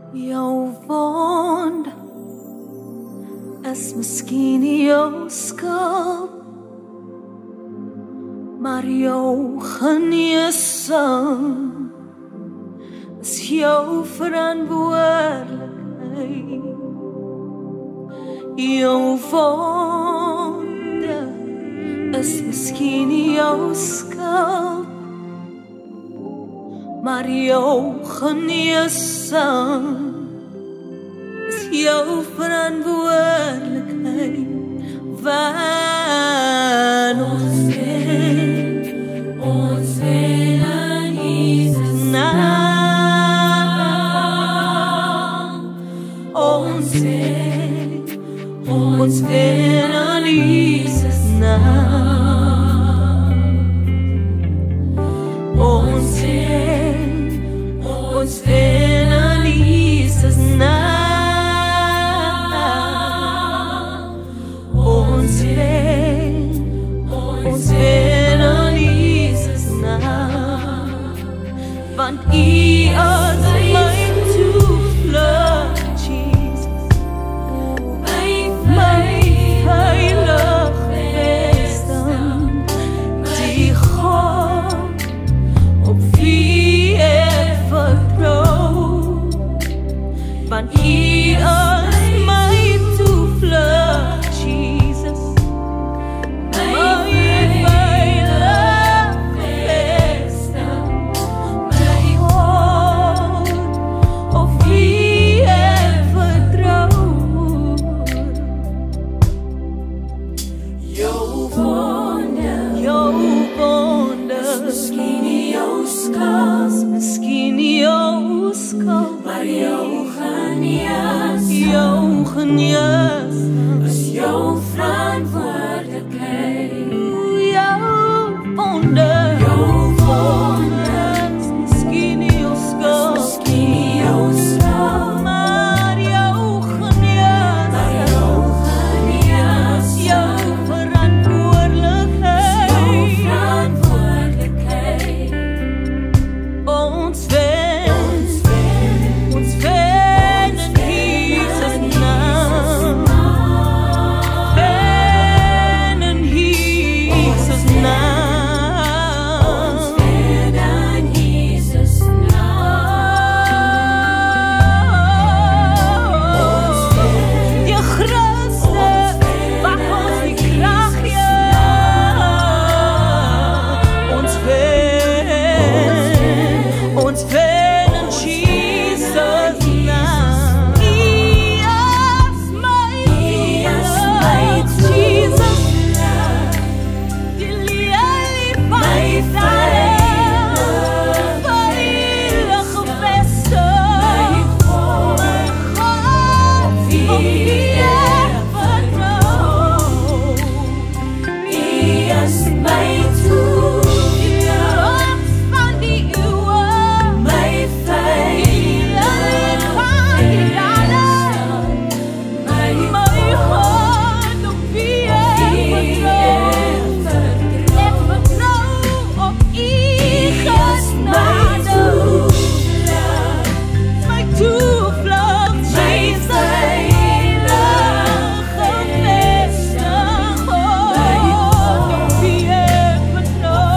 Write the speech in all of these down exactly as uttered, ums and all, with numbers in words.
Jou wond is miskien nie jou skuld, maar jou genesing is jou verantwoordelikheid. Jou wonde is miskien nie jou skuld, maar jou genesing is jou verantwoordelikheid. Want ons weet, ons weet in Jesus naam. Ons weet, ons weet in Jesus naam. Ons weet, ons weet in Jesus naam. Ons weet, ons weet in Jesus naam. Want U is my toevlug, Jesus, my veilige vesting, die God op wie ek vertrou. Want U is my toevlug, Jesus, my veilige vesting, die God op wie ek vertrou. Jou wonde, jou wonde is miskien nie jou skuld, miskien nie jou skuld, maar jou genesing, jou genesing is jou verantwoordelikheid. Jou wonde, jou wonde is miskien nie jou skuld, miskien nie jou skuld, maar jou genesing, maar jou genesing, jou verantwoordelikheid, jou verantwoordelikheid. Ons weet, ons weet, ons weet in Jesus naam. Weet in Jesus naam. Ons weet in Jesus naam. Ons weet, die grootste wat ons die krag gee. Ons weet, ons weet in Jesus naam. He is my love, Jesus, die lelie van Israel, veilige vesting, my God, op wie ek vertrou. He is my toevlug van die eeuwe, my veilig van die daden, my God op wie ek vertrou. Ek vertrou op U genade, my toevlug, Jesus, veilige vesting, my God op wie ek vertrou.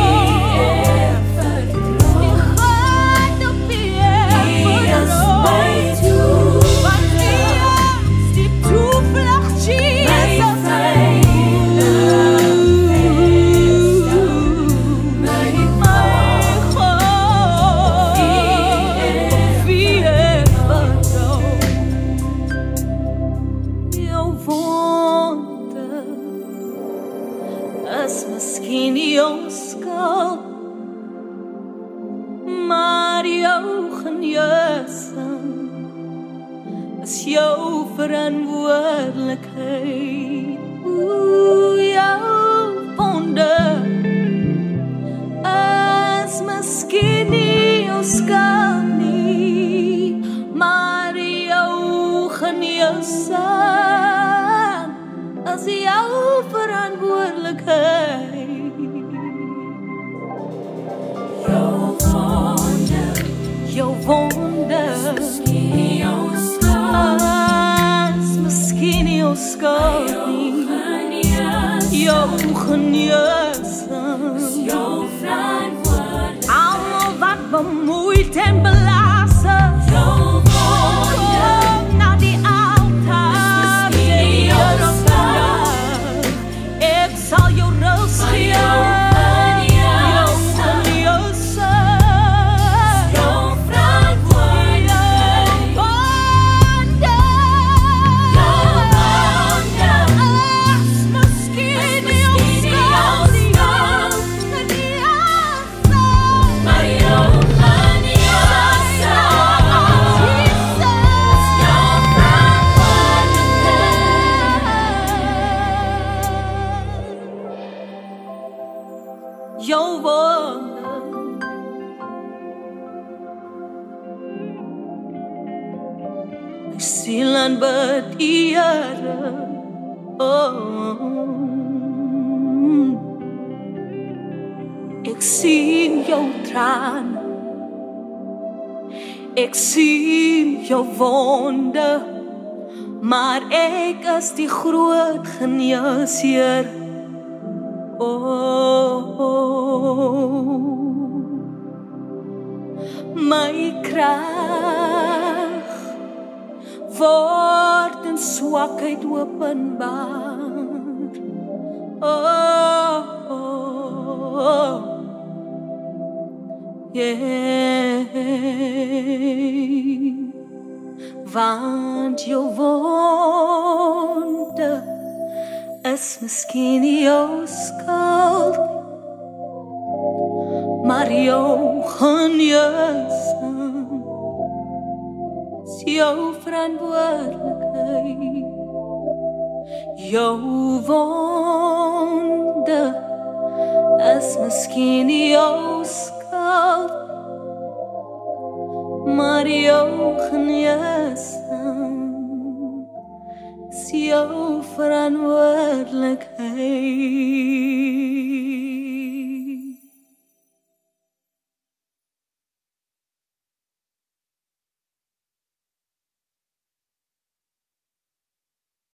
Die God op wie ek vertrou, want U is die toevlug, Jesus, my God op wie ek vertrou. Jou wonde is miskien nie jou skuld, maar jou genesing is jou verantwoordelikheid. Oeh, jou wonde is miskien nie jou skuld nie, maar jou genesing is jou verantwoordelikheid. Jou wonde, jou wonde. skuld nie. Jou geneesing is jou verantwoordelikheid. Almal wat bemoeid en belas is, jou wonder na die altaar. Here vandag, ek sal jou rus gee. Jou wonder, my siel aanbid U Here. Oh, ek sien jou trane, ek sien jou wonde, maar ek is die groot geneesheer. Oh, oh, my krag word in swakheid openbaar. Oh, oh, oh, yeah, want jou wonde is miskien jou skuld, maar jou geneesing is jou verantwoordelikheid. Jou wonde is miskien jou skuld, maar jou geneesing is jou verantwoordelikheid.